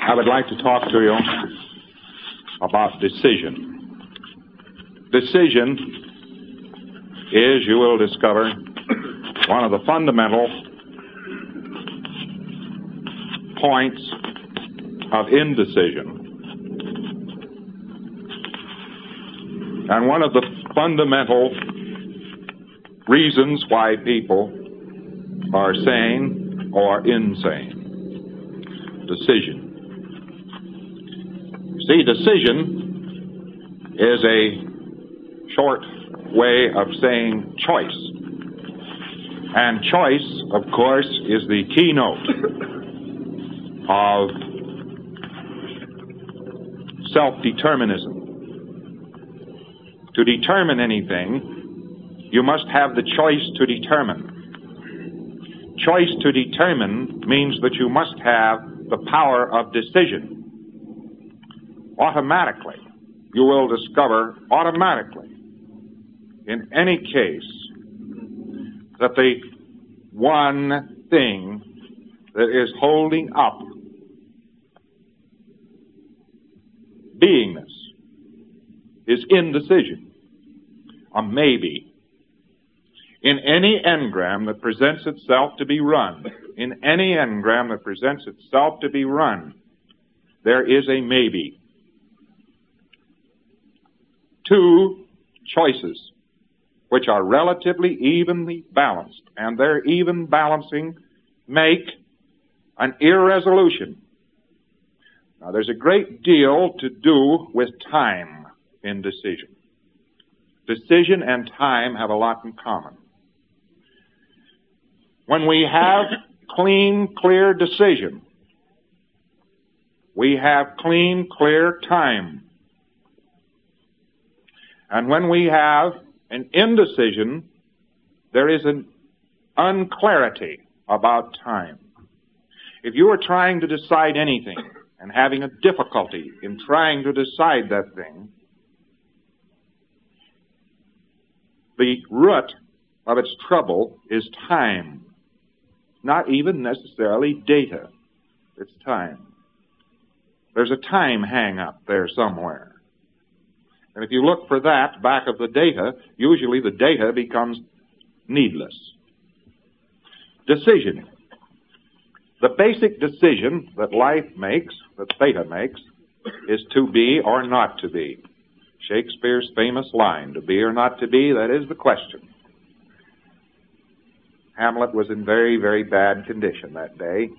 I would like to talk to you about decision. Decision is, you will discover, one of the fundamental points of indecision. And one of the fundamental reasons why people are sane or insane. Decision. See, decision is a short way of saying choice. And choice, of course, is the keynote of self-determinism. To determine anything, you must have the choice to determine. Choice to determine means that you must have the power of decision. Automatically, you will discover automatically, in any case, that the one thing that is holding up beingness is indecision, a maybe. In any engram that presents itself to be run, there is a maybe. Two choices which are relatively evenly balanced, and their even balancing make an irresolution. Now, there's a great deal to do with time in decision. Decision and time have a lot in common. When we have clean, clear decision, we have clean, clear time. And when we have an indecision, there is an unclarity about time. If you are trying to decide anything and having a difficulty in trying to decide that thing, the root of its trouble is time. Not even necessarily data. It's time. There's a time hang-up there somewhere. And if you look for that back of the data, usually the data becomes needless. Decision. The basic decision that life makes, that theta makes, is to be or not to be. Shakespeare's famous line, to be or not to be, that is the question. Hamlet was in very, very bad condition that day.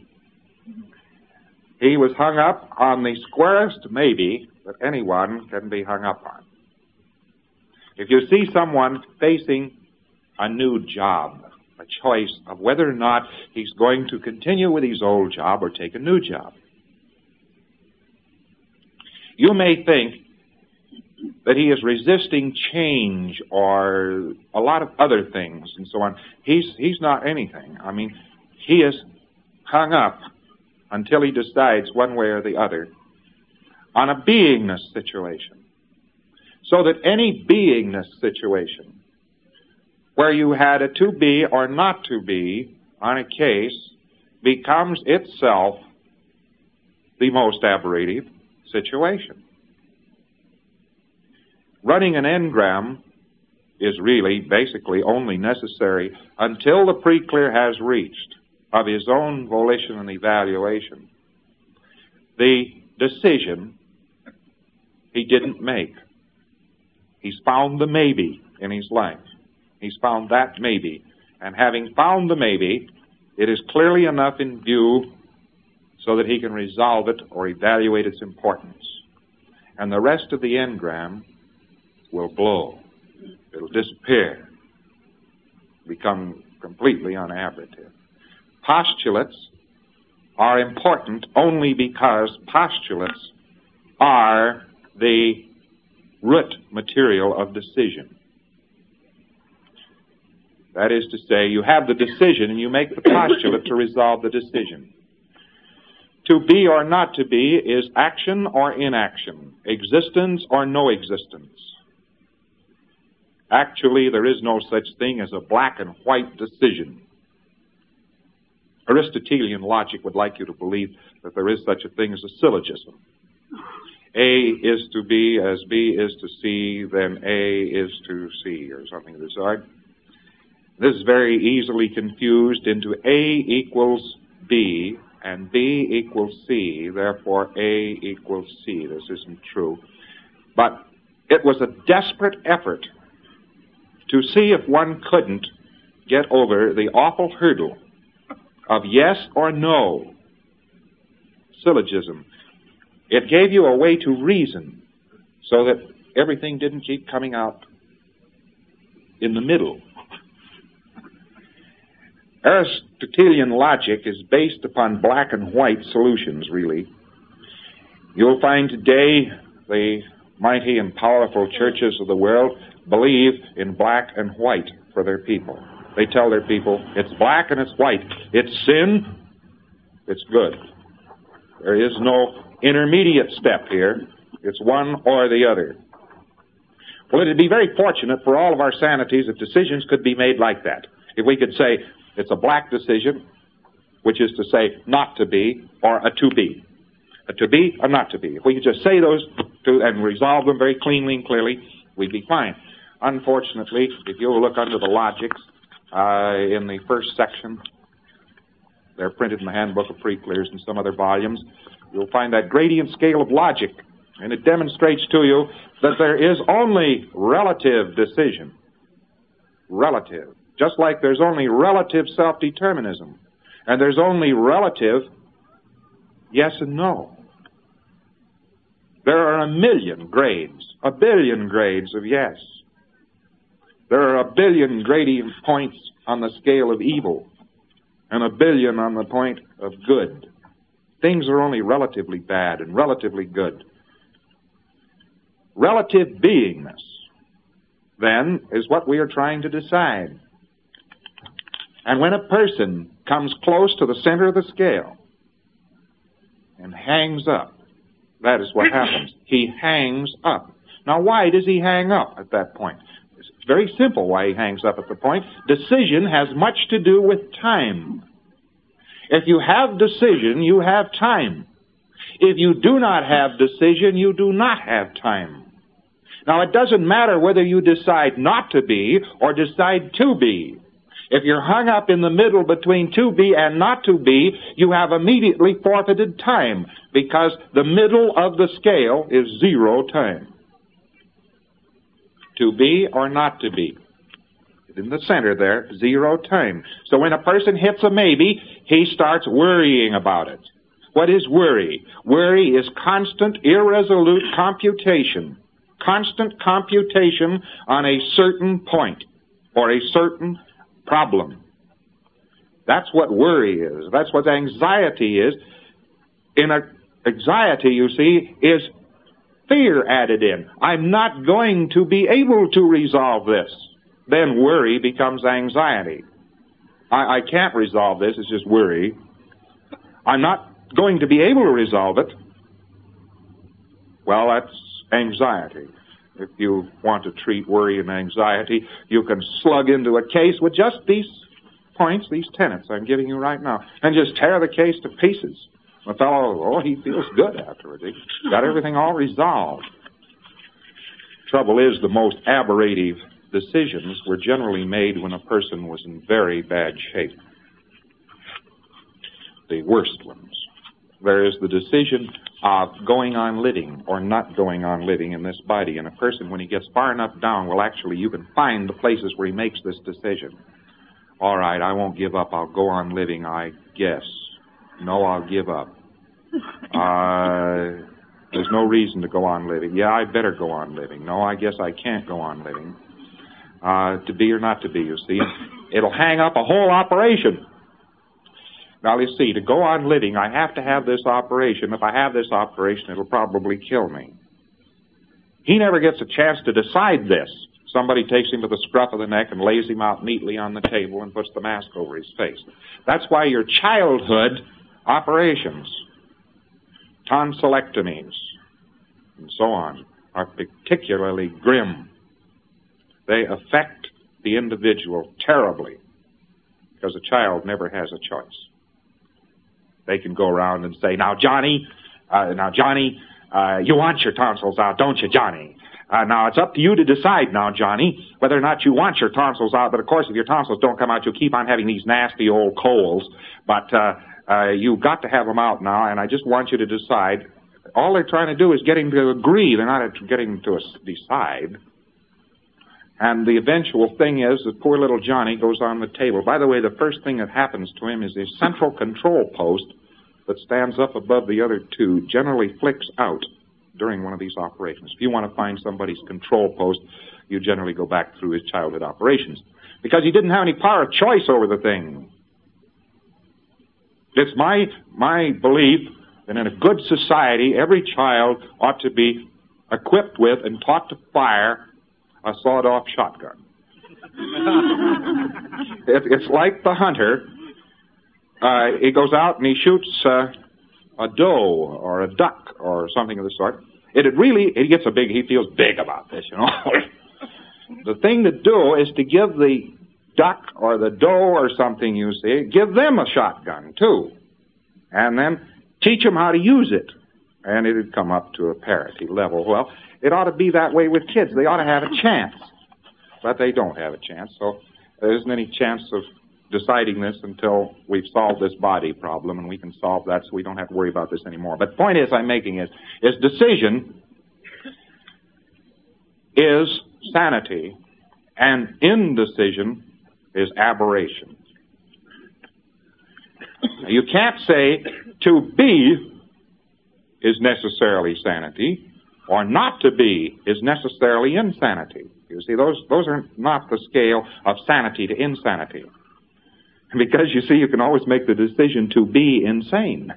He was hung up on the squarest maybe that anyone can be hung up on. If you see someone facing a new job, a choice of whether or not he's going to continue with his old job or take a new job, you may think that he is resisting change or a lot of other things and so on. He's not anything. I mean, he is hung up until he decides one way or the other on a beingness situation. So that any beingness situation where you had a to be or not to be on a case becomes itself the most aberrative situation. Running an engram is really basically only necessary until the pre-clear has reached, of his own volition and evaluation, the decision he didn't make. He's found the maybe in his life. He's found that maybe. And having found the maybe, it is clearly enough in view so that he can resolve it or evaluate its importance. And the rest of the engram will blow. It'll disappear, become completely unaberrative. Postulates are important only because postulates are the root material of decision. That is to say, you have the decision and you make the postulate to resolve the decision. To be or not to be is action or inaction, existence or no existence. Actually, there is no such thing as a black and white decision. Aristotelian logic would like you to believe that there is such a thing as a syllogism. A is to B as B is to C, then A is to C, or something of the sort. This is very easily confused into A equals B and B equals C, therefore A equals C. This isn't true. But it was a desperate effort to see if one couldn't get over the awful hurdle of yes or no syllogism. It gave you a way to reason so that everything didn't keep coming out in the middle. Aristotelian logic is based upon black and white solutions, really. You'll find today the mighty and powerful churches of the world believe in black and white for their people. They tell their people, it's black and it's white. It's sin, it's good. There is no intermediate step here. It's one or the other. Well, it would be very fortunate for all of our sanities if decisions could be made like that. If we could say, it's a black decision, which is to say not to be, or a to be. A to be or not to be. If we could just say those two and resolve them very cleanly and clearly, we'd be fine. Unfortunately, if you'll look under the logics in the first section, they're printed in the Handbook of Pre-Clears and some other volumes, you'll find that gradient scale of logic, and it demonstrates to you that there is only relative decision. Relative. Just like there's only relative self-determinism, and there's only relative yes and no. There are 1,000,000 grades, 1,000,000,000 grades of yes. There are 1,000,000,000 gradient points on the scale of evil, and 1,000,000,000 on the point of good. Things are only relatively bad and relatively good. Relative beingness, then, is what we are trying to decide. And when a person comes close to the center of the scale and hangs up, that is what happens. He hangs up. Now, why does he hang up at that point? It's very simple why he hangs up at the point. Decision has much to do with time. If you have decision, you have time. If you do not have decision, you do not have time. Now, it doesn't matter whether you decide not to be or decide to be. If you're hung up in the middle between to be and not to be, you have immediately forfeited time, because the middle of the scale is 0 time. To be or not to be. In the center there, 0 time. So when a person hits a maybe, he starts worrying about it. What is worry? Worry is constant, irresolute computation. Constant computation on a certain point or a certain problem. That's what worry is. That's what anxiety is. Anxiety, you see, is fear added in. I'm not going to be able to resolve this. Then worry becomes anxiety. I can't resolve this, it's just worry. I'm not going to be able to resolve it. Well, that's anxiety. If you want to treat worry and anxiety, you can slug into a case with just these points, these tenets I'm giving you right now, and just tear the case to pieces. The fellow, he feels good afterwards. He's got everything all resolved. Trouble is, the most aberrative decisions were generally made when a person was in very bad shape. The worst ones. There is the decision of going on living or not going on living in this body. And a person, when he gets far enough down, well, actually, you can find the places where he makes this decision. All right, I won't give up. I'll go on living, I guess. No, I'll give up. There's no reason to go on living. Yeah, I better go on living. No, I guess I can't go on living. To be or not to be, you see. It'll hang up a whole operation. Now, you see, to go on living, I have to have this operation. If I have this operation, it'll probably kill me. He never gets a chance to decide this. Somebody takes him to the scruff of the neck and lays him out neatly on the table and puts the mask over his face. That's why your childhood operations, tonsillectomies, and so on, are particularly grim. They affect the individual terribly, because a child never has a choice. They can go around and say, now, Johnny, you want your tonsils out, don't you, Johnny? Now, it's up to you to decide now, Johnny, whether or not you want your tonsils out. But, of course, if your tonsils don't come out, you'll keep on having these nasty old colds. But you've got to have them out now, and I just want you to decide. All they're trying to do is get him to agree. They're not getting him to decide. And the eventual thing is that poor little Johnny goes on the table. By the way, the first thing that happens to him is his central control post that stands up above the other two generally flicks out during one of these operations. If you want to find somebody's control post, you generally go back through his childhood operations, because he didn't have any power of choice over the thing. It's my belief that in a good society, every child ought to be equipped with and taught to fire a sawed-off shotgun. It's like the hunter. He goes out and he shoots a doe or a duck or something of the sort. He feels big about this, you know. The thing to do is to give the duck or the doe or something, you see, give them a shotgun, too. And then teach them how to use it. And it would come up to a parity level. Well, it ought to be that way with kids. They ought to have a chance. But they don't have a chance, so there isn't any chance of deciding this until we've solved this body problem, and we can solve that so we don't have to worry about this anymore. But the point I'm making is decision is sanity, and indecision is aberration. Now, you can't say to be is necessarily sanity, or not to be is necessarily insanity. You see, those are not the scale of sanity to insanity. Because, you see, you can always make the decision to be insane.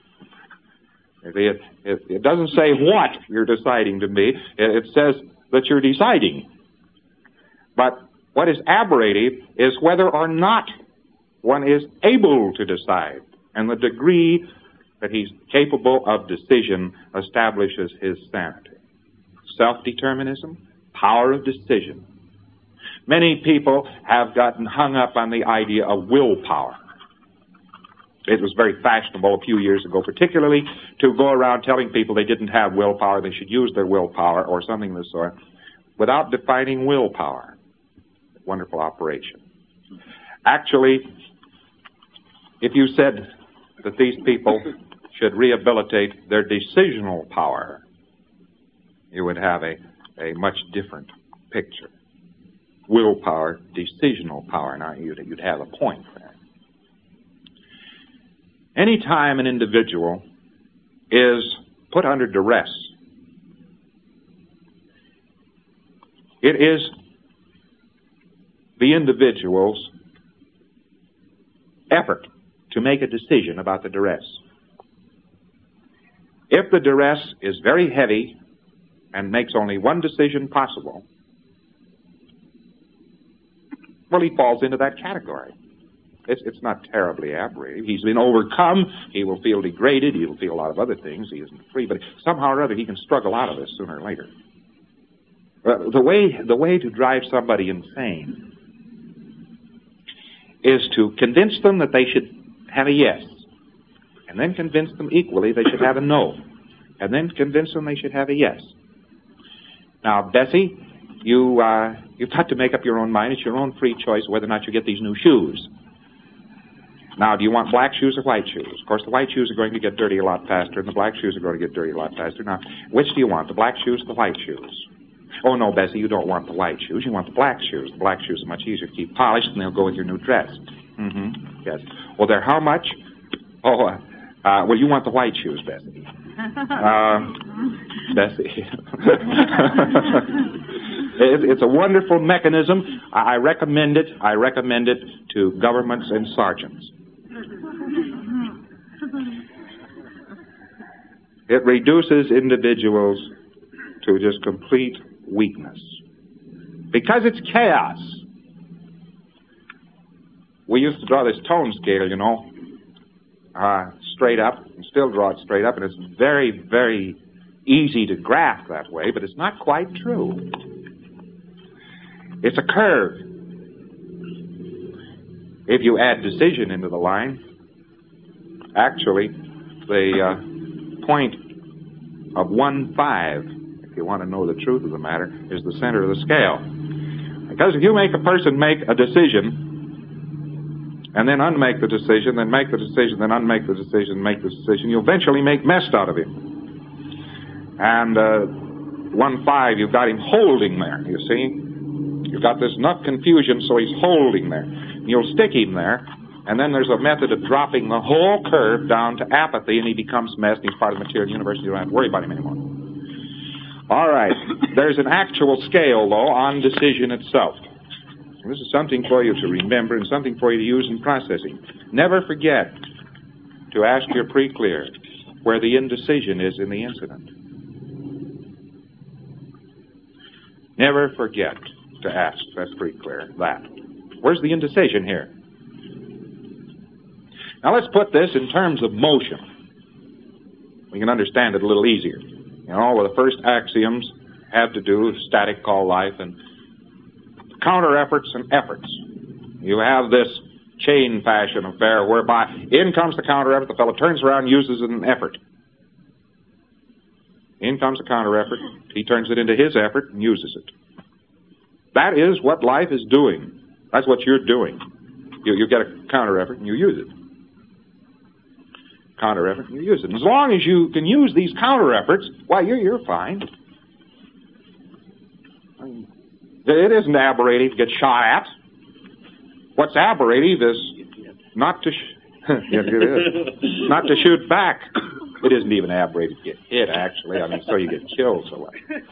It doesn't say what you're deciding to be. It says that you're deciding. But what is aberrative is whether or not one is able to decide. And the degree that he's capable of decision establishes his sanity. Self-determinism, power of decision. Many people have gotten hung up on the idea of willpower. It was very fashionable a few years ago, particularly to go around telling people they didn't have willpower, they should use their willpower, or something of the sort, without defining willpower. Wonderful operation. Actually, if you said that these people should rehabilitate their decisional power, you would have a much different picture. Willpower, decisional power. Now, you'd have a point there. Any time an individual is put under duress, it is the individual's effort to make a decision about the duress. If the duress is very heavy and makes only one decision possible, well, he falls into that category. It's not terribly aberrative. He's been overcome. He will feel degraded. He will feel a lot of other things. He isn't free, but somehow or other he can struggle out of this sooner or later. The way to drive somebody insane is to convince them that they should have a yes, and then convince them equally they should have a no, and then convince them they should have a yes. Now, Bessie, you've got to make up your own mind. It's your own free choice whether or not you get these new shoes. Now, do you want black shoes or white shoes? Of course, the white shoes are going to get dirty a lot faster, and the black shoes are going to get dirty a lot faster. Now, which do you want, the black shoes or the white shoes? Oh, no, Bessie, you don't want the white shoes. You want the black shoes. The black shoes are much easier to keep polished, and they'll go with your new dress. Mm-hmm. Yes. Well, they're how much? Oh, well, you want the white shoes, Bessie. Bessie. It's a wonderful mechanism. I recommend it. I recommend it to governments and sergeants. It reduces individuals to just complete weakness. Because it's chaos. We used to draw this tone scale, you know, straight up, and still draw it straight up, and it's very, very easy to graph that way, but it's not quite true. It's a curve. If you add decision into the line, Actually, the point of 1/5, if you want to know the truth of the matter, is the center of the scale. Because if you make a person make a decision, and then unmake the decision, then make the decision, then unmake the decision, make the decision, you eventually make mess out of him. And 1/5, you've got him holding there, you see. You've got this enough confusion, so he's holding there. You'll stick him there, and then there's a method of dropping the whole curve down to apathy, and he becomes mess, and he's part of the material universe, and you don't have to worry about him anymore. All right. There's an actual scale, though, on decision itself. This is something for you to remember and something for you to use in processing. Never forget to ask your pre-clear where the indecision is in the incident. Never forget to ask that pre-clear that. Where's the indecision here? Now let's put this in terms of motion. We can understand it a little easier. You know, the first axioms have to do with static call life and counter efforts and efforts. You have this chain fashion affair whereby in comes the counter effort, the fellow turns around and uses it in an effort. In comes the counter effort, he turns it into his effort and uses it. That is what life is doing. That's what you're doing. You get a counter effort and you use it. Counter effort and you use it. And as long as you can use these counter efforts, why, you're fine. It isn't aberrative to get shot at. What's aberrative is not to not to shoot back. It isn't even aberrative to get hit, actually. I mean, so you get killed. So,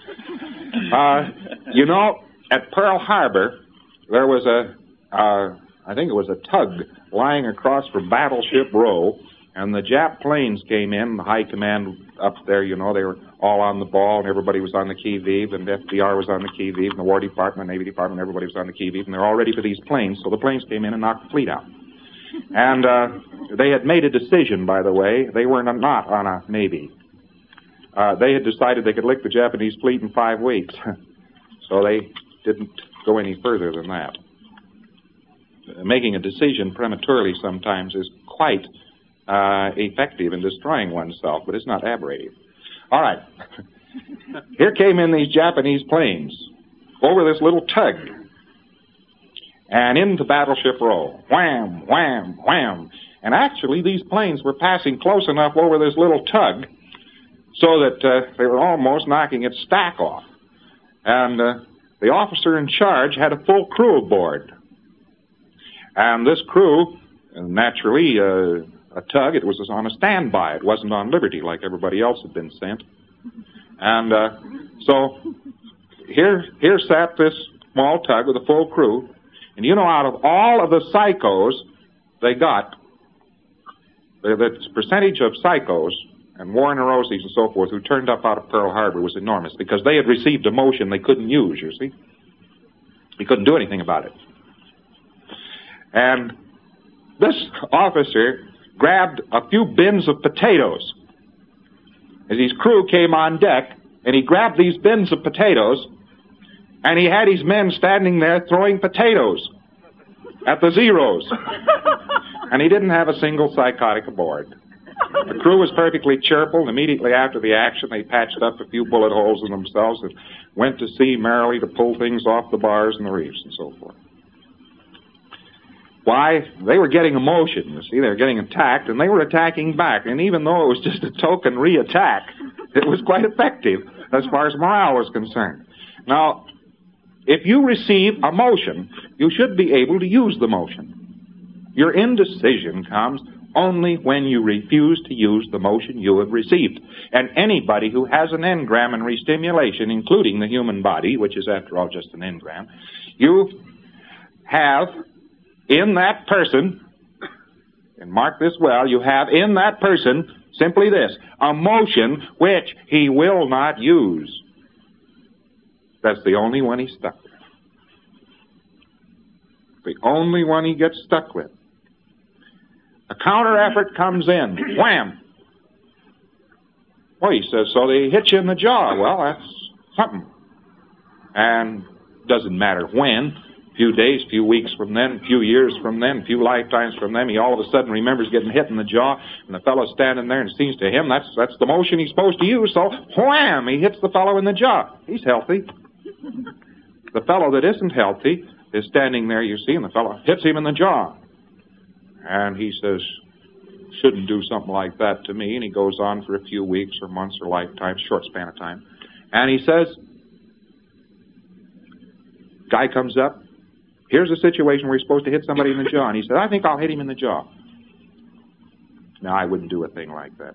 you know, at Pearl Harbor, there was I think it was a tug lying across from Battleship Row, and the Jap planes came in, the high command up there, you know, they were all on the ball, and everybody was on the qui-vive, and FDR was on the qui-vive, and the War Department, Navy Department, everybody was on the qui-vive, and they're all ready for these planes, so the planes came in and knocked the fleet out. And they had made a decision, by the way. They were not on a maybe. They had decided they could lick the Japanese fleet in 5 weeks, so they didn't go any further than that. Making a decision prematurely sometimes is quite effective in destroying oneself, but it's not aberrative. All right. Here came in these Japanese planes over this little tug and into Battleship Row. Wham, wham, wham. And actually, these planes were passing close enough over this little tug so that they were almost knocking its stack off. And the officer in charge had a full crew aboard. And this crew, naturally, a tug, it was on a standby. It wasn't on liberty like everybody else had been sent. And so here sat this small tug with a full crew. And you know, out of all of the psychos they got, the percentage of psychos and war neuroses and so forth who turned up out of Pearl Harbor was enormous because they had received a motion they couldn't use, you see. They couldn't do anything about it. And this officer grabbed a few bins of potatoes as his crew came on deck, and he grabbed these bins of potatoes, and he had his men standing there throwing potatoes at the Zeros. And he didn't have a single psychotic aboard. The crew was perfectly cheerful, and immediately after the action, they patched up a few bullet holes in themselves and went to sea merrily to pull things off the bars and the reefs and so forth. Why? They were getting emotion, you see. They were getting attacked, and they were attacking back. And even though it was just a token re-attack, it was quite effective as far as morale was concerned. Now, if you receive a motion, you should be able to use the motion. Your indecision comes only when you refuse to use the motion you have received. And anybody who has an engram in restimulation, including the human body, which is, after all, just an engram, you have in that person, and mark this well, you have in that person simply this, a motion which he will not use. That's the only one he's stuck with. The only one he gets stuck with. A counter effort comes in. Wham! Well, he says, so they hit you in the jaw. Well, that's something. And doesn't matter when. few days, few weeks from then, few years from then, few lifetimes from then, he all of a sudden remembers getting hit in the jaw, and the fellow's standing there, and it seems to him that's the motion he's supposed to use, so wham, he hits the fellow in the jaw. He's healthy. The fellow that isn't healthy is standing there, you see, and the fellow hits him in the jaw. And he says, shouldn't do something like that to me, and he goes on for a few weeks or months or lifetimes, short span of time. And he says, guy comes up, here's a situation where he's supposed to hit somebody in the jaw. And he said, I think I'll hit him in the jaw. Now, I wouldn't do a thing like that.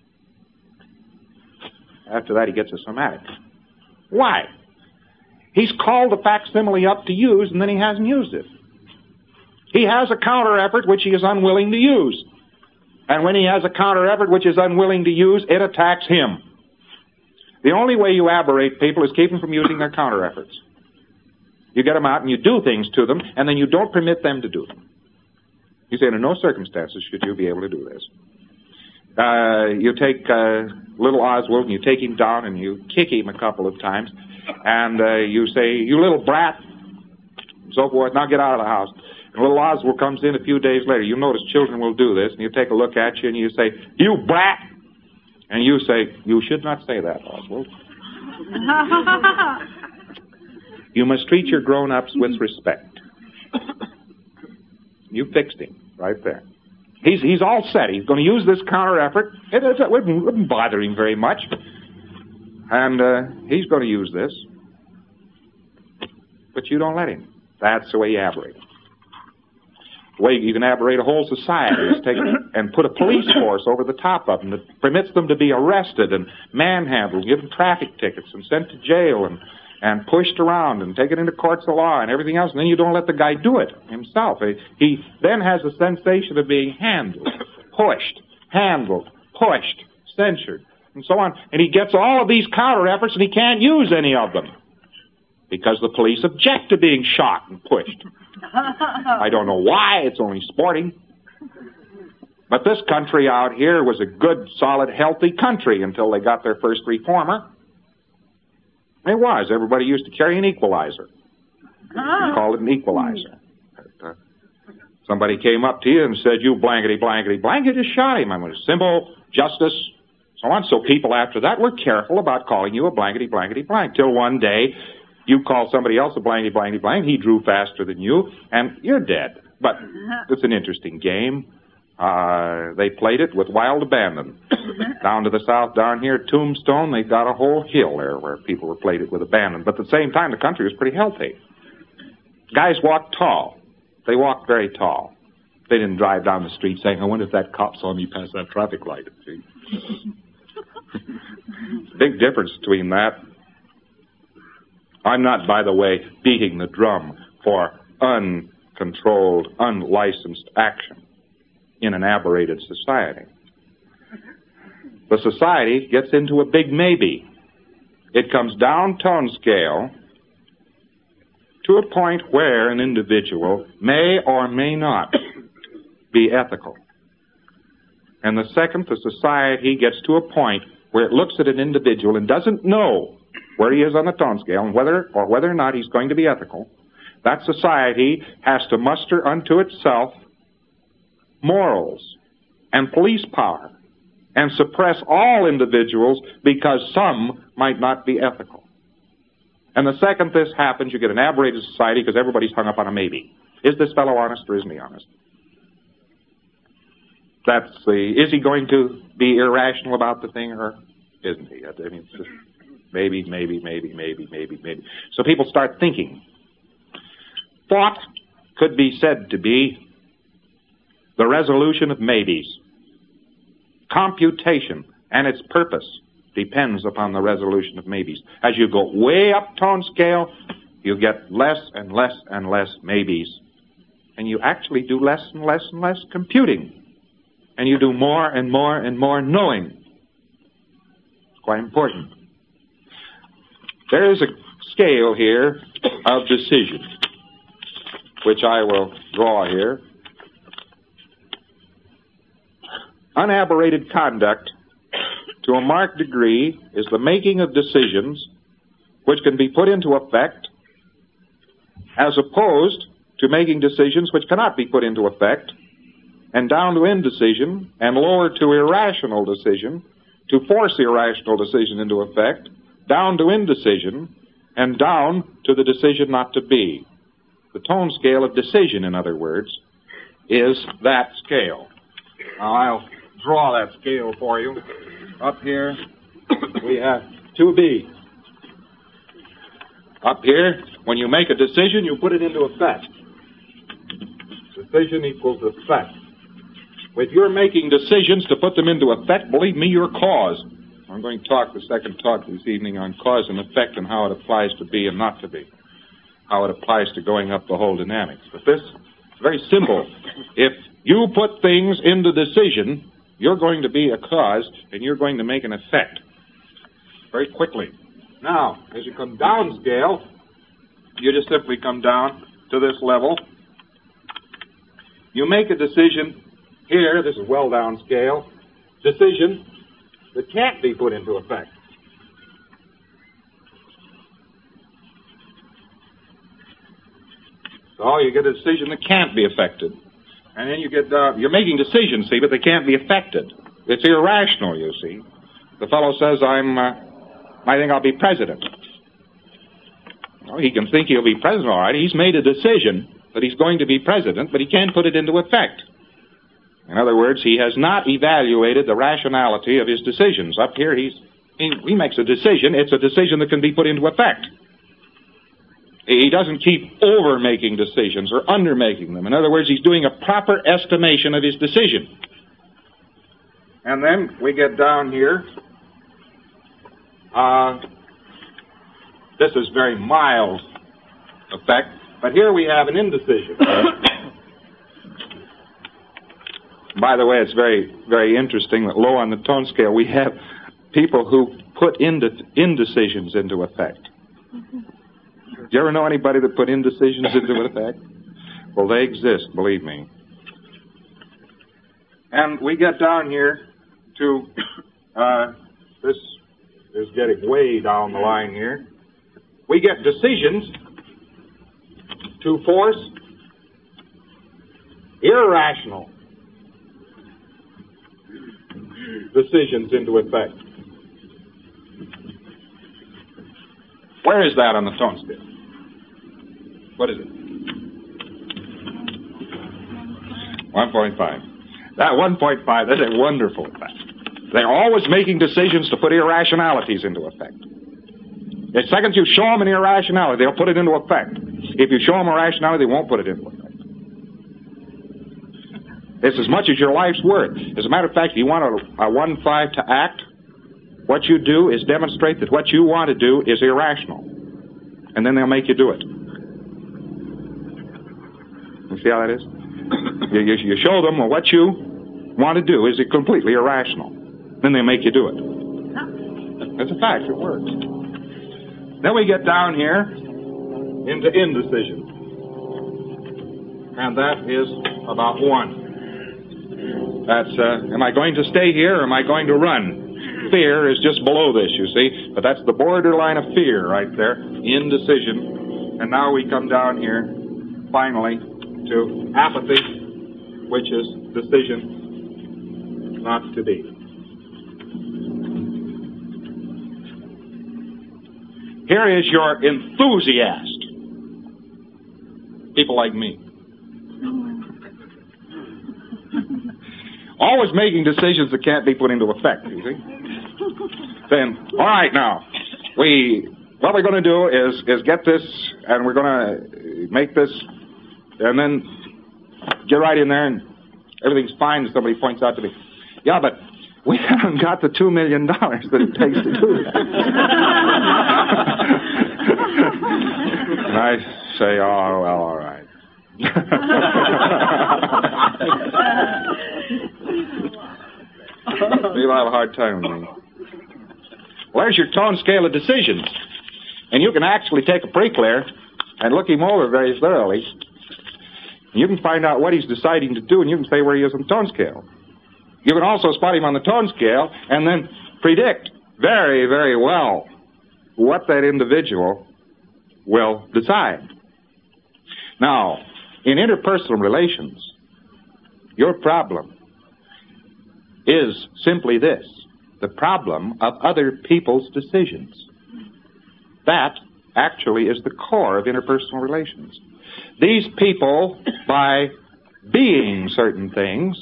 After that, he gets a somatic. Why? He's called the facsimile up to use, and then he hasn't used it. He has a counter effort which he is unwilling to use. And when he has a counter effort which is unwilling to use, it attacks him. The only way you aberrate people is keep them from using their counter efforts. You get them out and you do things to them, and then you don't permit them to do them. You say, under no circumstances should you be able to do this. You take little Oswald and you take him down and you kick him a couple of times, and you say, you little brat, and so forth, now get out of the house. And little Oswald comes in a few days later. You notice children will do this, and you take a look at you and you say, you brat! And you say, you should not say that, Oswald. You must treat your grown-ups with respect. You fixed him right there. He's all set. He's going to use this counter effort. It wouldn't bother him very much. And he's going to use this. But you don't let him. That's the way you aberrate him. The way you can aberrate a whole society is take and put a police force over the top of them that permits them to be arrested and manhandled, given traffic tickets and sent to jail and pushed around and taken into courts of law and everything else, and then you don't let the guy do it himself. He then has a sensation of being handled, pushed, censured, and so on. And he gets all of these counter efforts, and he can't use any of them because the police object to being shot and pushed. I don't know why. It's only sporting. But this country out here was a good, solid, healthy country until they got their first reformer. It was. Everybody used to carry an equalizer. We called it an equalizer. Somebody came up to you and said, you blankety, blankety, blank, you just shot him. I mean, simple, justice, so on. So people after that were careful about calling you a blankety, blankety, blank, till one day you call somebody else a blankety, blankety, blank, he drew faster than you, and you're dead. But it's an interesting game. They played it with wild abandon. Down to the south, down here, Tombstone, they've got a whole hill there where people have played it with abandon. But at the same time, the country was pretty healthy. Guys walked tall. They walked very tall. They didn't drive down the street saying, I wonder if that cop saw me pass that traffic light. See? Big difference between that. I'm not, by the way, beating the drum for uncontrolled, unlicensed action in an aberrated society. The society gets into a big maybe. It comes down tone scale to a point where an individual may or may not be ethical. And the second the society gets to a point where it looks at an individual and doesn't know where he is on the tone scale and whether or not he's going to be ethical, that society has to muster unto itself morals and police power and suppress all individuals because some might not be ethical. And the second this happens, you get an aberrated society because everybody's hung up on a maybe. Is this fellow honest or isn't he honest? Is he going to be irrational about the thing or isn't he? I mean, it's just maybe. So people start thinking. Thought could be said to be the resolution of maybes. Computation and its purpose depends upon the resolution of maybes. As you go way up tone scale, you get less and less and less maybes. And you actually do less and less and less computing. And you do more and more and more knowing. It's quite important. There is a scale here of decision, which I will draw here. Unaberrated conduct, to a marked degree, is the making of decisions which can be put into effect as opposed to making decisions which cannot be put into effect, and down to indecision, and lower to irrational decision, to force irrational decision into effect, down to indecision, and down to the decision not to be. The tone scale of decision, in other words, is that scale. Now, I'll draw that scale for you. Up here, we have 2B. Up here, when you make a decision, you put it into effect. Decision equals effect. If you're making decisions to put them into effect, believe me, you're cause. I'm going to talk the second talk this evening on cause and effect and how it applies to be and not to be, how it applies to going up the whole dynamics. But this is very simple. If you put things into decision, you're going to be a cause and you're going to make an effect very quickly. Now, as you come down scale, you just simply come down to this level. You make a decision here, this is well down scale, decision that can't be put into effect. So you get a decision that can't be affected. And then you get, you're making decisions, see, but they can't be affected. It's irrational, you see. The fellow says, I think I'll be president. Well, he can think he'll be president, all right. He's made a decision that he's going to be president, but he can't put it into effect. In other words, he has not evaluated the rationality of his decisions. Up here, he makes a decision. It's a decision that can be put into effect. He doesn't keep over-making decisions or under-making them. In other words, he's doing a proper estimation of his decision. And then we get down here. This is very mild effect, but here we have an indecision. By the way, it's very, very interesting that low on the tone scale we have people who put indecisions into effect. Do you ever know anybody that put indecisions into effect? Well, they exist, believe me. And we get down here to, this is getting way down the line here. We get decisions to force irrational decisions into effect. Where is that on the tone scale? What is it? 1.5. That 1.5, that's a wonderful fact. They're always making decisions to put irrationalities into effect. The second you show them an irrationality, they'll put it into effect. If you show them a rationality, they won't put it into effect. It's as much as your life's worth. As a matter of fact, if you want a 1.5 to act, what you do is demonstrate that what you want to do is irrational. And then they'll make you do it. You see how that is? You show them what you want to do is completely irrational. Then they make you do it. That's a fact. It works. Then we get down here into indecision. And that is about 1. That's, am I going to stay here or am I going to run? Fear is just below this, you see. But that's the borderline of fear right there. Indecision. And now we come down here, finally, to apathy, which is decision not to be. Here is your enthusiast. People like me. Always making decisions that can't be put into effect, you see. Then, all right now, what we're going to do is get this, and we're going to make this, and then get right in there, and everything's fine, and somebody points out to me, yeah, but we haven't got the $2 million that it takes to do that. And I say, oh, well, all right. You'll have a hard time with me. Well, there's your tone scale of decisions. And you can actually take a pre-clear and look him over very thoroughly. And you can find out what he's deciding to do, and you can say where he is on the tone scale. You can also spot him on the tone scale and then predict very, very well what that individual will decide. Now, in interpersonal relations, your problem is simply this: the problem of other people's decisions. That actually is the core of interpersonal relations. These people, by being certain things,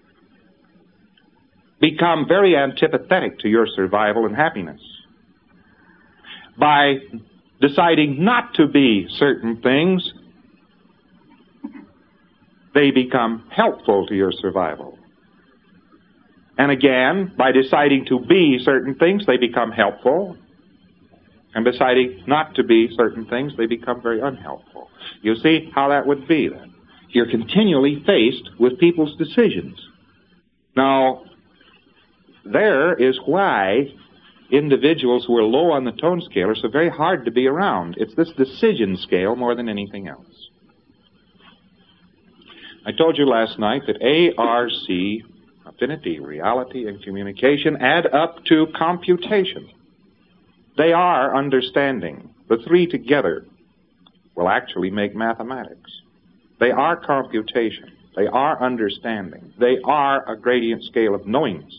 become very antipathetic to your survival and happiness. By deciding not to be certain things, they become helpful to your survival. And again, by deciding to be certain things, they become helpful. And deciding not to be certain things, they become very unhelpful. You see how that would be then? You're continually faced with people's decisions. Now, there is why individuals who are low on the tone scale are so very hard to be around. It's this decision scale more than anything else. I told you last night that ARC, affinity, reality, and communication, add up to computation. They are understanding. The three together will actually make mathematics. They are computation. They are understanding. They are a gradient scale of knowingness.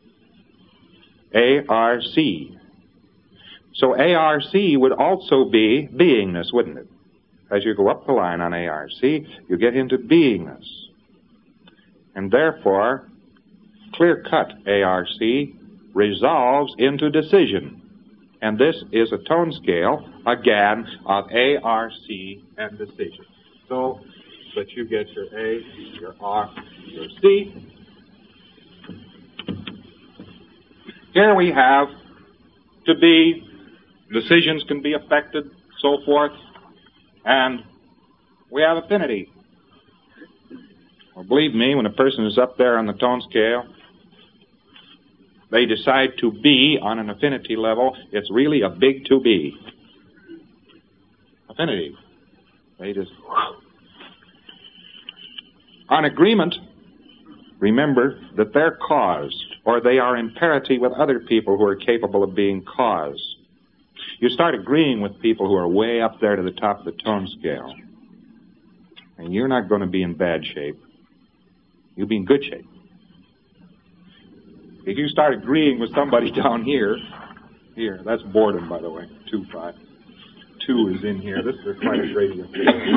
ARC. So ARC would also be beingness, wouldn't it? As you go up the line on ARC, you get into beingness. And therefore, clear-cut ARC resolves into decision. And this is a tone scale, again, of ARC and decision. So that you get your A, your R, your C. Here we have to be, decisions can be affected, so forth, and we have affinity. Well, believe me, when a person is up there on the tone scale, they decide to be on an affinity level, it's really a big to be. Affinity. They just... On agreement, remember that they're caused, or they are in parity with other people who are capable of being caused. You start agreeing with people who are way up there to the top of the tone scale, and you're not going to be in bad shape. You'll be in good shape. If you start agreeing with somebody down here, that's boredom, by the way, 2-5. 2 is in here. This is quite a gradient.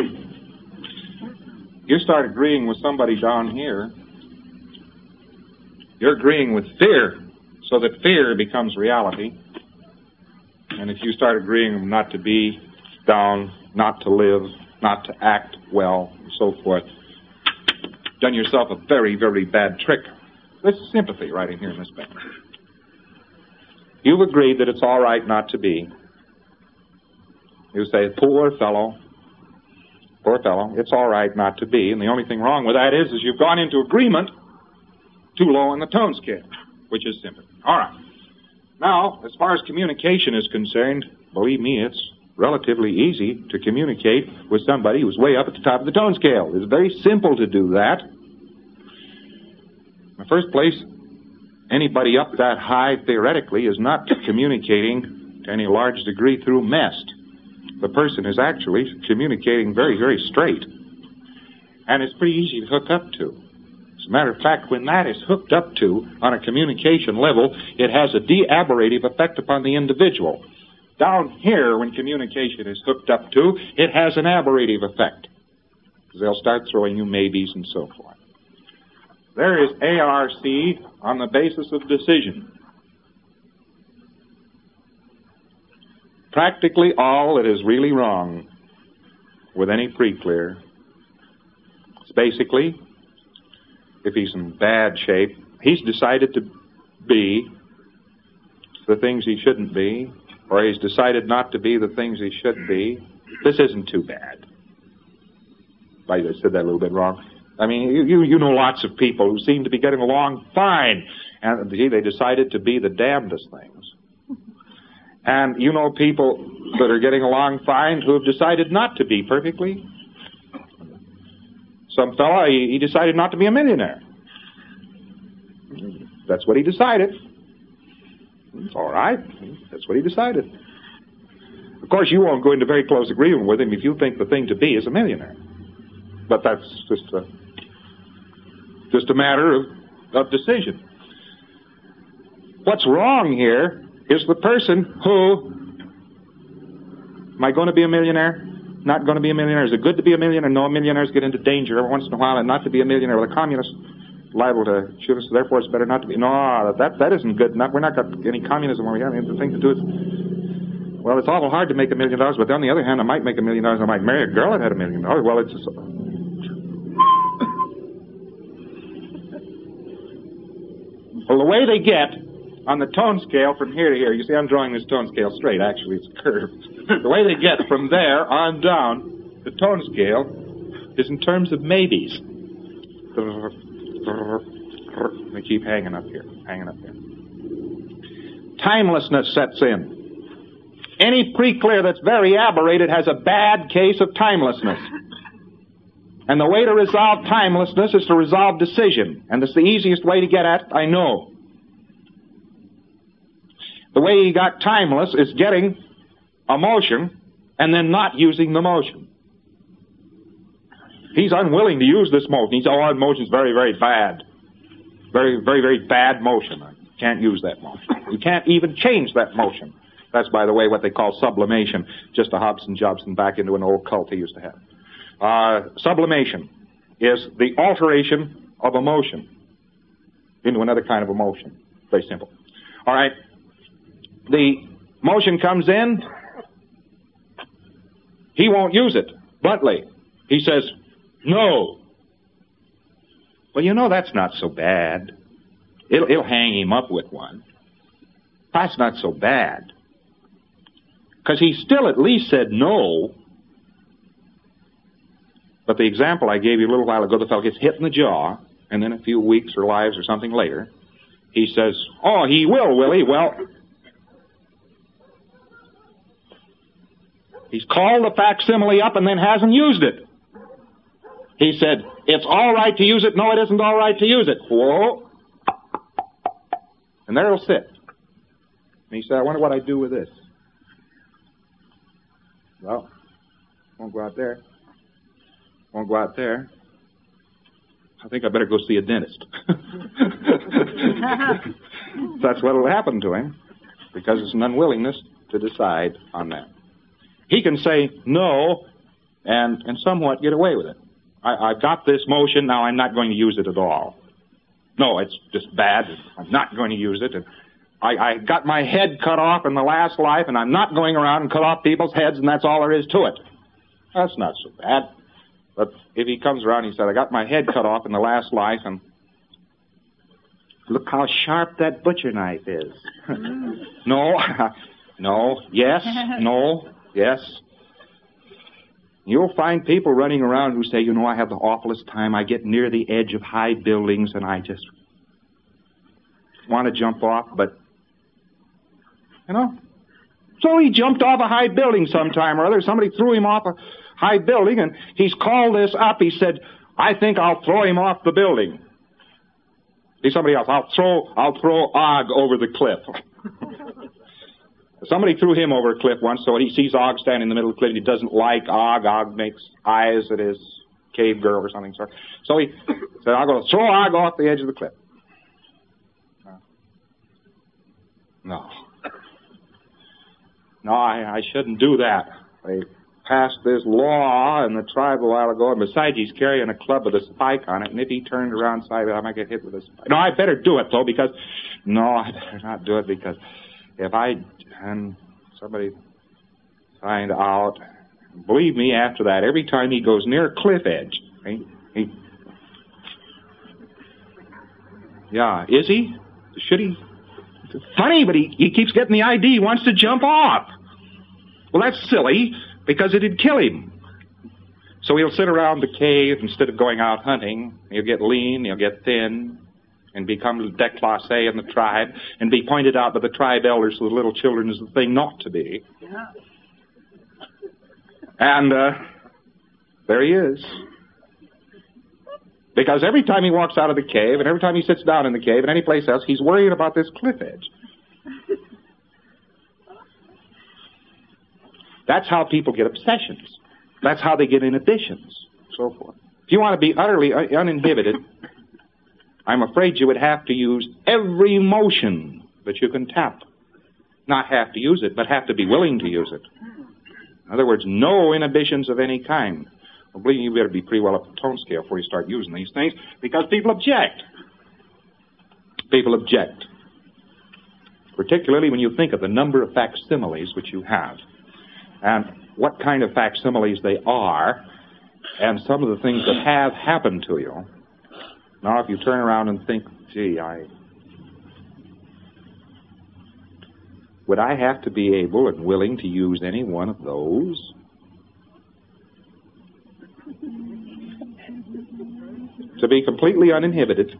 You start agreeing with somebody down here, you're agreeing with fear, so that fear becomes reality. And if you start agreeing not to be down, not to live, not to act well, and so forth, done yourself a very, very bad trick. This is sympathy right in here in this bank. You've agreed that it's all right not to be. You say, poor fellow, it's all right not to be. And the only thing wrong with that is you've gone into agreement too low on the tone scale, which is sympathy. All right. Now, as far as communication is concerned, believe me, it's relatively easy to communicate with somebody who's way up at the top of the tone scale. It's very simple to do that. In the first place, anybody up that high, theoretically, is not communicating to any large degree through MEST. The person is actually communicating very, very straight. And it's pretty easy to hook up to. As a matter of fact, when that is hooked up to on a communication level, it has a de-aberrative effect upon the individual. Down here, when communication is hooked up to, it has an aberrative effect. Because they'll start throwing you maybes and so forth. There is ARC on the basis of decision. Practically all that is really wrong with any pre-clear is basically, if he's in bad shape, he's decided to be the things he shouldn't be, or he's decided not to be the things he should be. This isn't too bad. I said that a little bit wrong. I mean, you know lots of people who seem to be getting along fine, and they decided to be the damnedest things. And you know people that are getting along fine who have decided not to be perfectly. Some fellow, he decided not to be a millionaire. That's what he decided. It's all right. That's what he decided. Of course, you won't go into very close agreement with him if you think the thing to be is a millionaire. But that's just a matter of decision. What's wrong here is the person who, am I going to be a millionaire? Not going to be a millionaire? Is it good to be a millionaire? No, millionaires get into danger every once in a while, and not to be a millionaire. Well, the communists liable to shoot us, so therefore it's better not to be. No, that isn't good. We're not got any communism where we have anything to do with. Well, it's awful hard to make $1 million, but on the other hand, I might make $1 million. I might marry a girl that had $1 million. Well, it's just, well, the way they get on the tone scale from here to here, you see I'm drawing this tone scale straight, actually it's curved. The way they get from there on down the tone scale is in terms of maybes. They keep hanging up here. Timelessness sets in. Any pre-clear that's very aberrated has a bad case of timelessness. And the way to resolve timelessness is to resolve decision. And it's the easiest way to get at it, I know. The way he got timeless is getting a motion and then not using the motion. He's unwilling to use this motion. He says, oh, that motion's very, very bad. Very, very, very bad motion. I can't use that motion. You can't even change that motion. That's, by the way, what they call sublimation. Just a Hobson Jobson back into an old cult he used to have. Sublimation is the alteration of a motion into another kind of emotion. Very simple. All right. The motion comes in. He won't use it. Bluntly. He says, no. Well, you know, that's not so bad. It'll hang him up with one. That's not so bad. Because he still at least said no. But the example I gave you a little while ago, the fellow gets hit in the jaw, and then a few weeks or lives or something later, he says, oh, he will he? Well, he's called the facsimile up and then hasn't used it. He said, it's all right to use it. No, it isn't all right to use it. Whoa. And there it'll sit. And he said, I wonder what I'd do with this. Well, won't go out there. Won't go out there. I think I better go see a dentist. That's what will happen to him, because it's an unwillingness to decide on that. He can say no and somewhat get away with it. I've got this motion, now I'm not going to use it at all. No, it's just bad. I'm not going to use it. And I got my head cut off in the last life, and I'm not going around and cut off people's heads, and that's all there is to it. That's not so bad. But if he comes around and he said, I got my head cut off in the last life, and look how sharp that butcher knife is. No, yes, no, yes. You'll find people running around who say, you know, I have the awfulest time. I get near the edge of high buildings and I just want to jump off, but, you know. So he jumped off a high building sometime or other. Somebody threw him off a high building, and he's called this up. He said, I think I'll throw him off the building. See, somebody else, I'll throw Og over the cliff. Somebody threw him over a cliff once, so he sees Og standing in the middle of the cliff, and he doesn't like Og. Og makes eyes at his cave girl or something. So he said, I'll go throw Og off the edge of the cliff. No, I shouldn't do that. They passed this law in the tribe a while ago, and besides, he's carrying a club with a spike on it, and if he turned around side, I might get hit with a spike. No, I better do it, though, because... No, I better not do it, because if and somebody find out, believe me, after that, every time he goes near a cliff edge, yeah, is he? Should he? It's funny, but he keeps getting the idea he wants to jump off. Well, that's silly, because it'd kill him. So he'll sit around the cave instead of going out hunting. He'll get lean, he'll get thin, and become déclassé in the tribe, and be pointed out by the tribe elders to the little children as the thing not to be. Yeah. And there he is. Because every time he walks out of the cave, and every time he sits down in the cave, and any place else, he's worried about this cliff edge. That's how people get obsessions. That's how they get inhibitions, so forth. If you want to be utterly uninhibited, I'm afraid you would have to use every emotion that you can tap. Not have to use it, but have to be willing to use it. In other words, no inhibitions of any kind. I believe you better be pretty well up the tone scale before you start using these things, because people object. People object. Particularly when you think of the number of facsimiles which you have, and what kind of facsimiles they are, and some of the things that have happened to you. Now, if you turn around and think, gee, would I have to be able and willing to use any one of those? To be completely uninhibited.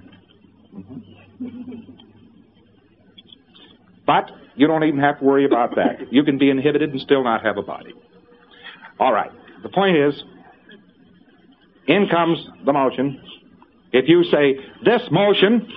But you don't even have to worry about that. You can be inhibited and still not have a body. All right. The point is, in comes the motion. If you say, this motion,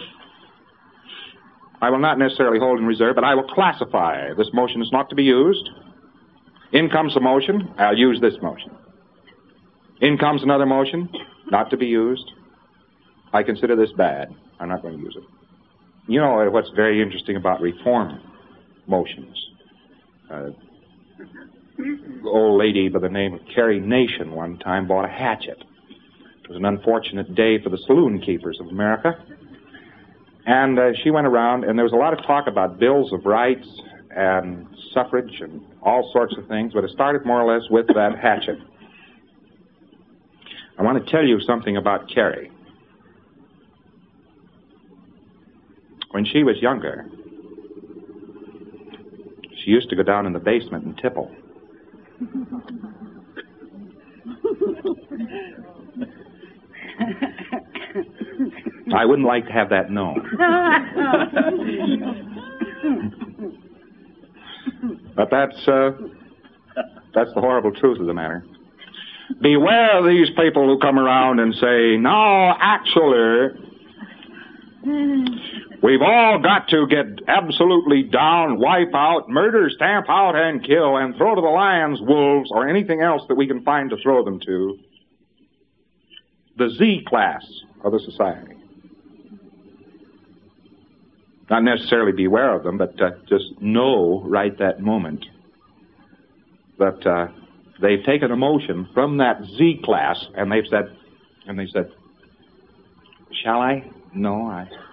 I will not necessarily hold in reserve, but I will classify. This motion is not to be used. In comes a motion, I'll use this motion. In comes another motion, not to be used. I consider this bad. I'm not going to use it. You know what's very interesting about reform motions? The old lady by the name of Carrie Nation one time bought a hatchet. It was an unfortunate day for the saloon keepers of America. And she went around, and there was a lot of talk about bills of rights and suffrage and all sorts of things, but it started more or less with that hatchet. I want to tell you something about Carrie. When she was younger, she used to go down in the basement and tipple. I wouldn't like to have that known. But that's the horrible truth of the matter. Beware of these people who come around and say, no, actually, we've all got to get absolutely down, wipe out, murder, stamp out, and kill, and throw to the lions, wolves, or anything else that we can find to throw them to. The Z class of the society. Not necessarily beware of them, but just know right that moment that they've taken emotion from that Z class, and they said, shall I? No,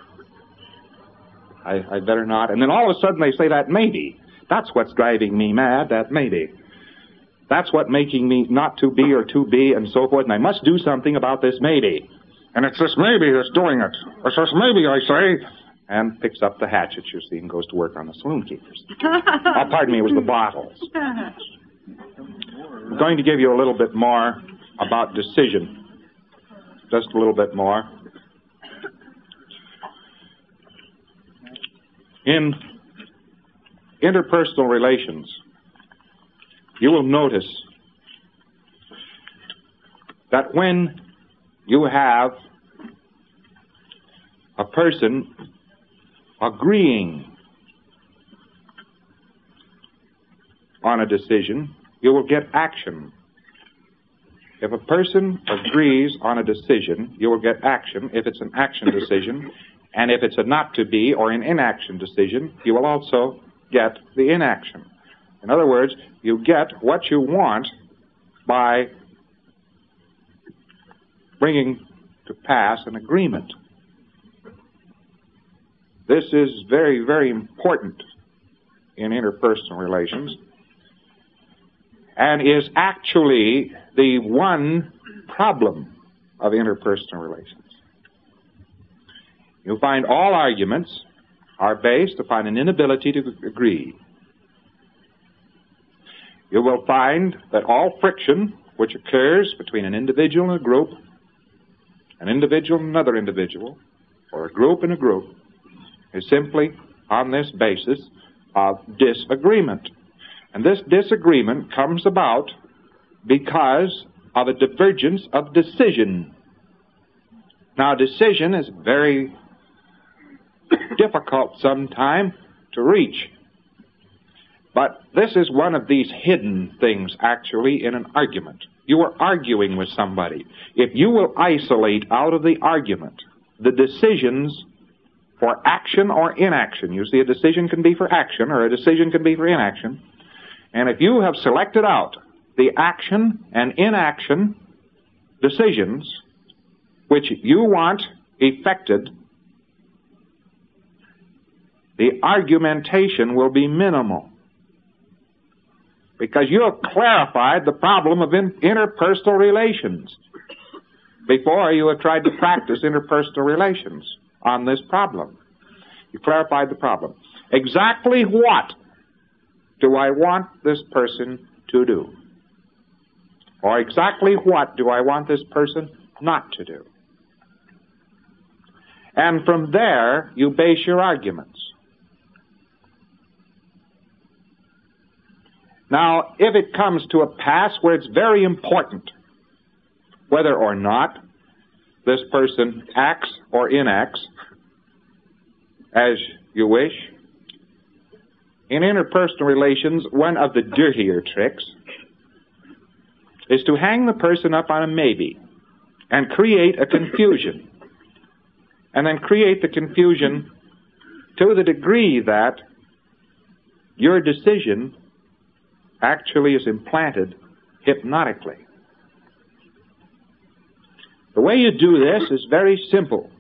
I better not. And then all of a sudden they say that maybe. That's what's driving me mad, that maybe. That's what making me not to be or to be and so forth, and I must do something about this maybe. And it's this maybe that's doing it. It's this maybe, I say. And picks up the hatchet, you see, and goes to work on the saloon keepers. Oh, pardon me, it was the bottles. I'm going to give you a little bit more about decision. Just a little bit more. In interpersonal relations, you will notice that when you have a person agreeing on a decision, you will get action. If a person agrees on a decision, you will get action if it's an action decision, and if it's a not to be or an inaction decision, you will also get the inaction. In other words, you get what you want by bringing to pass an agreement. This is very, very important in interpersonal relations and is actually the one problem of interpersonal relations. You'll find all arguments are based upon an inability to agree. You will find that all friction which occurs between an individual and a group, an individual and another individual, or a group and a group, is simply on this basis of disagreement. And this disagreement comes about because of a divergence of decision. Now, decision is very difficult sometimes to reach. But this is one of these hidden things, actually, in an argument. You are arguing with somebody. If you will isolate out of the argument the decisions for action or inaction, you see, a decision can be for action or a decision can be for inaction, and if you have selected out the action and inaction decisions which you want effected, the argumentation will be minimal, because you have clarified the problem of interpersonal relations before you have tried to practice interpersonal relations on this problem. You clarified the problem. Exactly what do I want this person to do? Or exactly what do I want this person not to do? And from there, you base your arguments. Now, if it comes to a pass where it's very important whether or not this person acts or enacts as you wish, in interpersonal relations, one of the dirtier tricks is to hang the person up on a maybe and create a confusion. And then create the confusion to the degree that your decision actually is implanted hypnotically. The way you do this is very simple.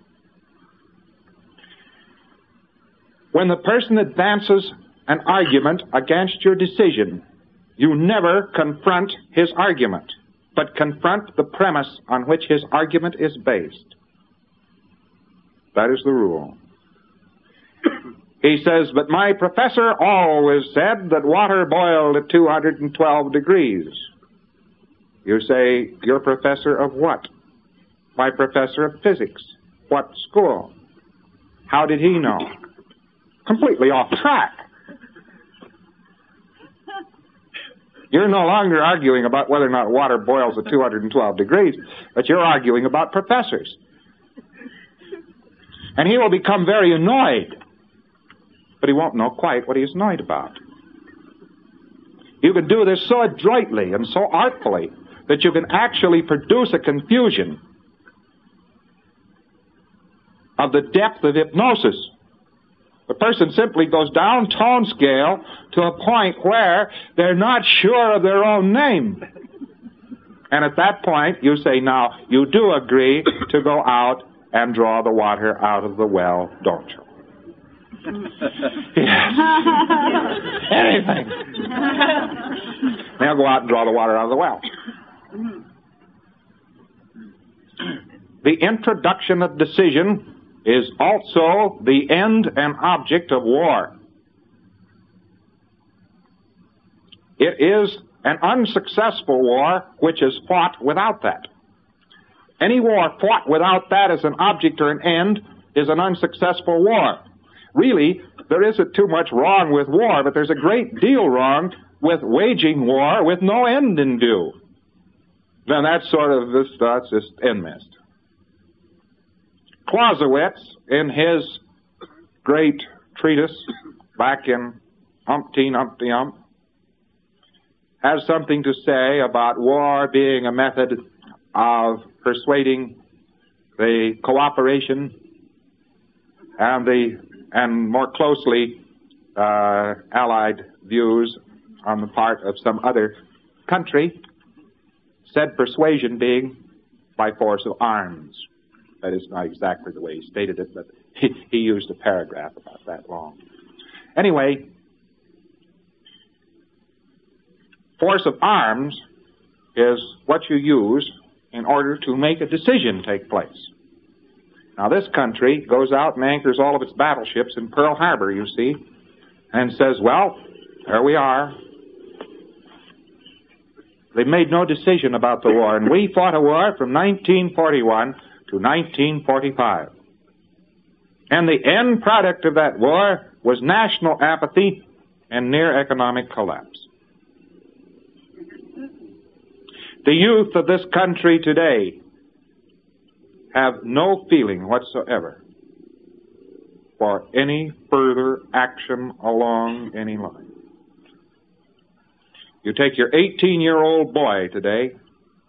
When the person advances an argument against your decision, you never confront his argument, but confront the premise on which his argument is based. That is the rule. He says, but my professor always said that water boiled at 212 degrees. You say, your professor of what? My professor of physics. What school? How did he know? Completely off track. You're no longer arguing about whether or not water boils at 212 degrees, but you're arguing about professors. And he will become very annoyed, but he won't know quite what he's annoyed about. You can do this so adroitly and so artfully that you can actually produce a confusion of the depth of hypnosis. The person simply goes down tone scale to a point where they're not sure of their own name. And at that point, you say, now, you do agree to go out and draw the water out of the well, don't you? Yes. Anything. They'll go out and draw the water out of the well. The introduction of decision is also the end and object of war. It is an unsuccessful war which is fought without that. Any war fought without that as an object or an end is an unsuccessful war. Really, there isn't too much wrong with war, but there's a great deal wrong with waging war with no end in view. Then that's sort of that's just end mist. Clausewitz, in his great treatise back in Umpteen Umpty Ump, has something to say about war being a method of persuading the cooperation and more closely allied views on the part of some other country, said persuasion being by force of arms. That is not exactly the way he stated it, but he used a paragraph about that long. Anyway, force of arms is what you use in order to make a decision take place. Now, this country goes out and anchors all of its battleships in Pearl Harbor, you see, and says, well, there we are. They made no decision about the war, and we fought a war from 1941 to 1945. And the end product of that war was national apathy and near economic collapse. The youth of this country today have no feeling whatsoever for any further action along any line. You take your 18-year-old boy today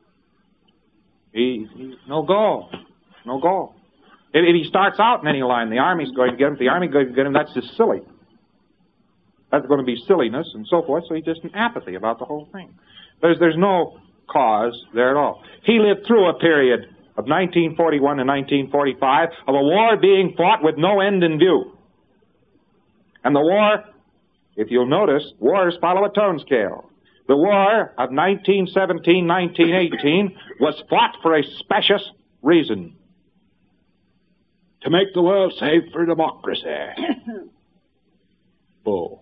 He's no go. No go. If he starts out in any line, the Army's going to get him, the Army going to get him, that's just silly. That's going to be silliness and so forth, so he's just in apathy about the whole thing. There's no cause there at all. He lived through a period of 1941 to 1945 of a war being fought with no end in view. And the war, if you'll notice, wars follow a tone scale. The war of 1917-1918 was fought for a specious reason. To make the world safe for democracy. Bull.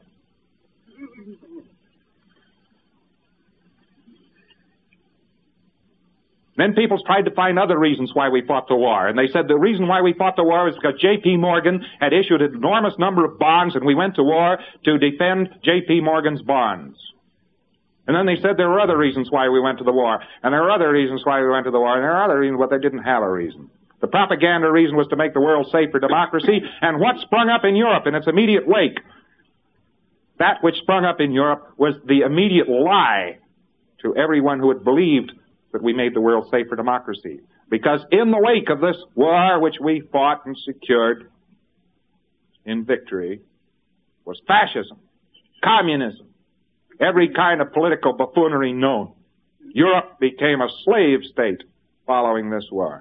Then people tried to find other reasons why we fought the war. And they said the reason why we fought the war was because J.P. Morgan had issued an enormous number of bonds, and we went to war to defend J.P. Morgan's bonds. And then they said there were other reasons why we went to the war. And there were other reasons why we went to the war. And there are other reasons, but they didn't have a reason. The propaganda reason was to make the world safe for democracy. And what sprung up in Europe in its immediate wake? That which sprung up in Europe was the immediate lie to everyone who had believed that we made the world safe for democracy. Because in the wake of this war, which we fought and secured in victory, was fascism, communism, every kind of political buffoonery known. Europe became a slave state following this war.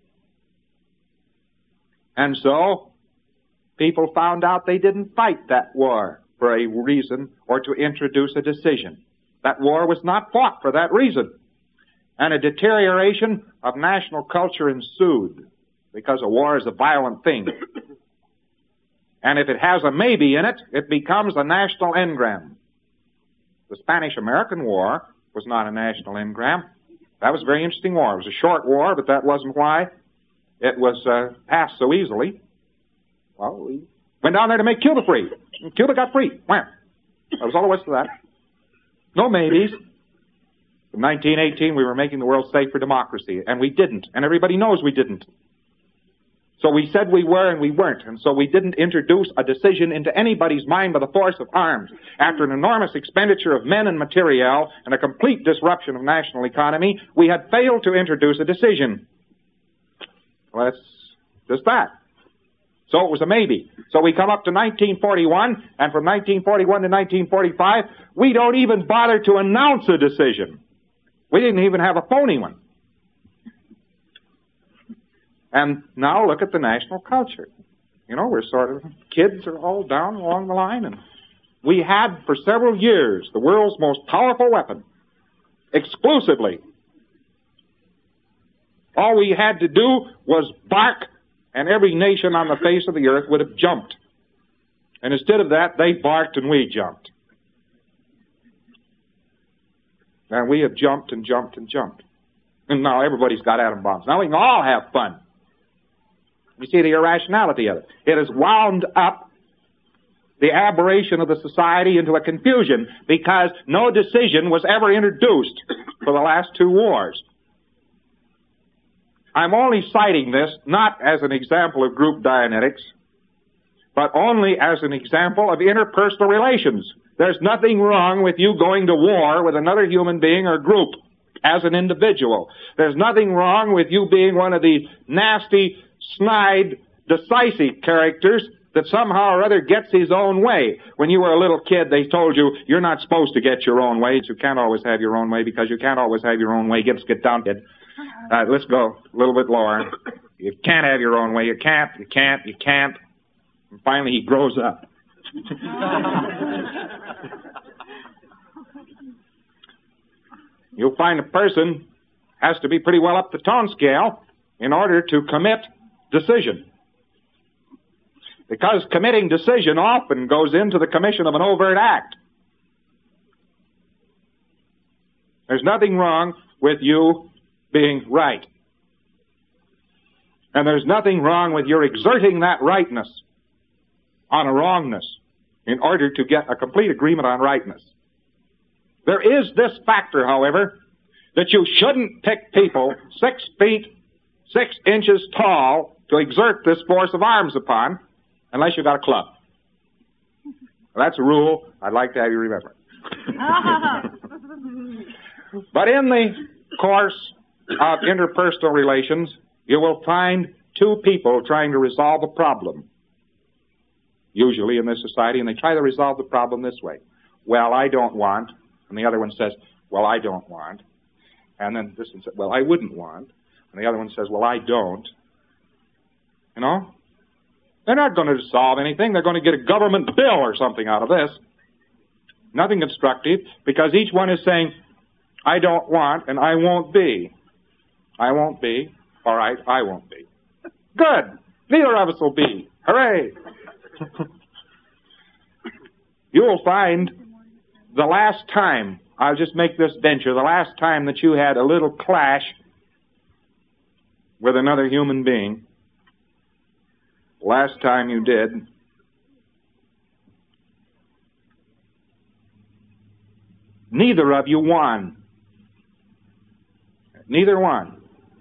And so, people found out they didn't fight that war for a reason or to introduce a decision. That war was not fought for that reason. And a deterioration of national culture ensued because a war is a violent thing. And if it has a maybe in it, it becomes a national engram. The Spanish-American War was not a national engram. That was a very interesting war. It was a short war, but that wasn't why it was passed so easily. Well, we went down there to make Cuba free. And Cuba got free. Wham! That was all there was to that. No maybes. In 1918, we were making the world safe for democracy, and we didn't, and everybody knows we didn't. So we said we were, and we weren't, and so we didn't introduce a decision into anybody's mind by the force of arms. After an enormous expenditure of men and material and a complete disruption of national economy, we had failed to introduce a decision. Well, that's just that. So it was a maybe. So we come up to 1941, and from 1941 to 1945, we don't even bother to announce a decision. We didn't even have a phony one. And now look at the national culture. You know, we're sort of, kids are all down along the line, and we had for several years the world's most powerful weapon, exclusively. All we had to do was bark, and every nation on the face of the earth would have jumped. And instead of that, they barked and we jumped. And we have jumped and jumped and jumped. And now everybody's got atom bombs. Now we can all have fun. You see the irrationality of it. It has wound up the aberration of the society into a confusion because no decision was ever introduced for the last two wars. I'm only citing this not as an example of group Dianetics, but only as an example of interpersonal relations. There's nothing wrong with you going to war with another human being or group as an individual. There's nothing wrong with you being one of these nasty, snide, decisive characters that somehow or other gets his own way. When you were a little kid, they told you, you're not supposed to get your own way. You can't always have your own way because you can't always have your own way. Get down, kid. Let's go a little bit lower. You can't have your own way. You can't. And finally he grows up. You'll find a person has to be pretty well up the tone scale in order to commit decision. Because committing decision often goes into the commission of an overt act. There's nothing wrong with you being right. And there's nothing wrong with your exerting that rightness on a wrongness in order to get a complete agreement on rightness. There is this factor, however, that you shouldn't pick people 6 feet, 6 inches tall to exert this force of arms upon unless you've got a club. That's a rule I'd like to have you remember. But in the course of interpersonal relations, you will find two people trying to resolve a problem, usually in this society, and they try to resolve the problem this way. Well, I don't want, and the other one says, well, I don't want. And then this one says, well, I wouldn't want. And the other one says, well, I don't. You know? They're not going to solve anything. They're going to get a government bill or something out of this. Nothing constructive, because each one is saying, I don't want and I won't be. I won't be. All right, I won't be. Good. Neither of us will be. Hooray. You will find the last time, I'll just make this venture, the last time that you had a little clash with another human being, last time you did, neither of you won. Neither won.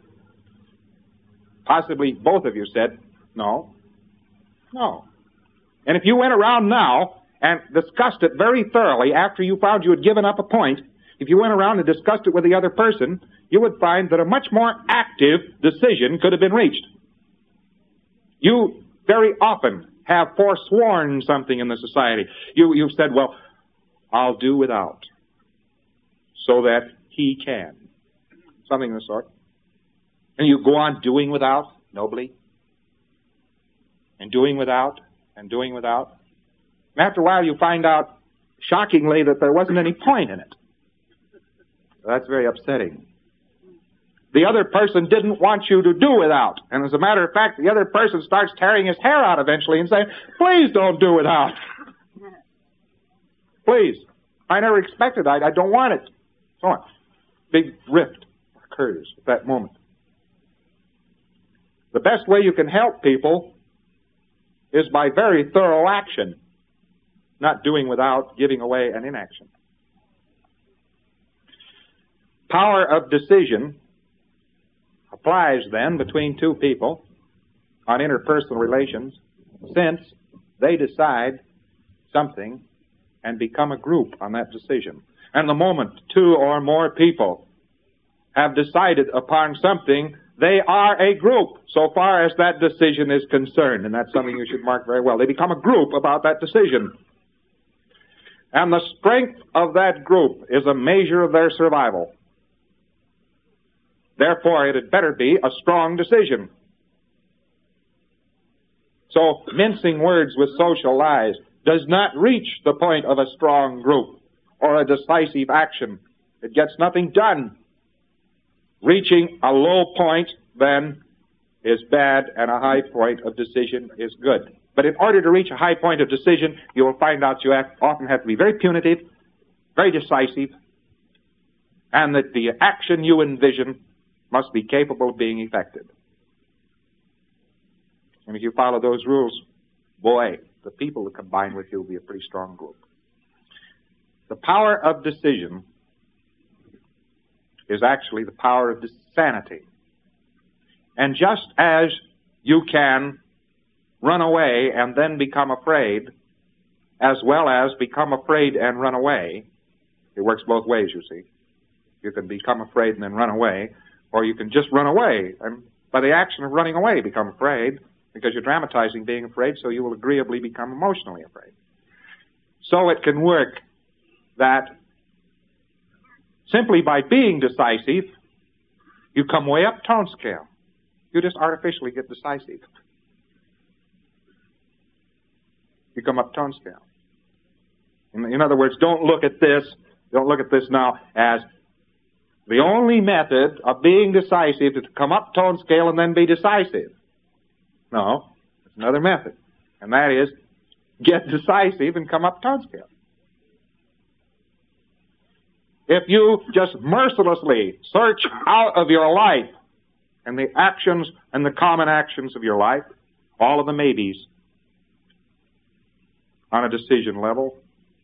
Possibly both of you said, no, no. And if you went around now and discussed it very thoroughly after you found you had given up a point, if you went around and discussed it with the other person, you would find that a much more active decision could have been reached. You very often have forsworn something in the society. You've said, well, I'll do without, so that he can. Something of the sort. And you go on doing without, nobly. And doing without, and doing without. And after a while you find out, shockingly, that there wasn't any point in it. That's very upsetting. The other person didn't want you to do without. And as a matter of fact, the other person starts tearing his hair out eventually and saying, please don't do without. Please. I never expected it. I don't want it. So on. Big rift occurs at that moment. The best way you can help people is by very thorough action, not doing without, giving away, and inaction. Power of decision applies then between two people on interpersonal relations, since they decide something and become a group on that decision. And the moment two or more people have decided upon something, they are a group so far as that decision is concerned. And that's something you should mark very well. They become a group about that decision. And the strength of that group is a measure of their survival. Therefore, it had better be a strong decision. So, mincing words with social lies does not reach the point of a strong group or a decisive action. It gets nothing done. Reaching a low point, then, is bad, and a high point of decision is good. But in order to reach a high point of decision, you will find out you often have to be very punitive, very decisive, and that the action you envision must be capable of being effected. And if you follow those rules, boy, the people that combine with you will be a pretty strong group. The power of decision is actually the power of sanity. And just as you can run away and then become afraid, as well as become afraid and run away, it works both ways, you see. You can become afraid and then run away, or you can just run away, and by the action of running away become afraid, because you're dramatizing being afraid, so you will agreeably become emotionally afraid. So it can work that simply by being decisive, you come way up tone scale. You just artificially get decisive. You come up tone scale. In other words, don't look at this now as the only method of being decisive is to come up tone scale and then be decisive. No, it's another method. And that is, get decisive and come up tone scale. If you just mercilessly search out of your life and the actions and the common actions of your life, all of the maybes on a decision level,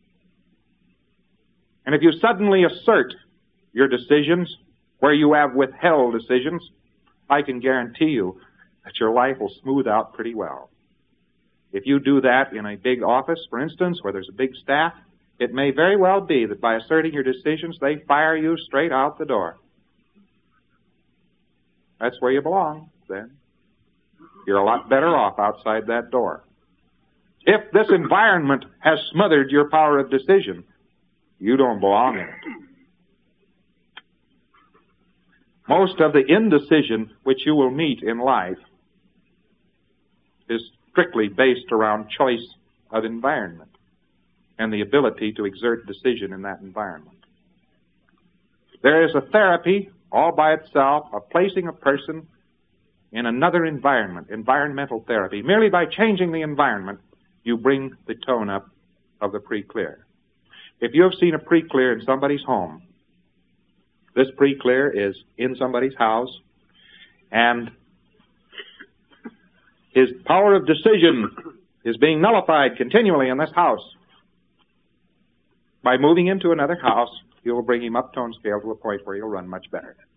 and if you suddenly assert your decisions where you have withheld decisions, I can guarantee you that your life will smooth out pretty well. If you do that in a big office, for instance, where there's a big staff, it may very well be that by asserting your decisions, they fire you straight out the door. That's where you belong, then. You're a lot better off outside that door. If this environment has smothered your power of decision, you don't belong in it. Most of the indecision which you will meet in life is strictly based around choice of environment and the ability to exert decision in that environment. There is a therapy all by itself of placing a person in another environment, environmental therapy. Merely by changing the environment, you bring the tone up of the pre-clear. If you have seen a pre-clear in somebody's home, this pre-clear is in somebody's house, and his power of decision is being nullified continually in this house. By moving into another house, you will bring him up tone scale to a point where he'll run much better.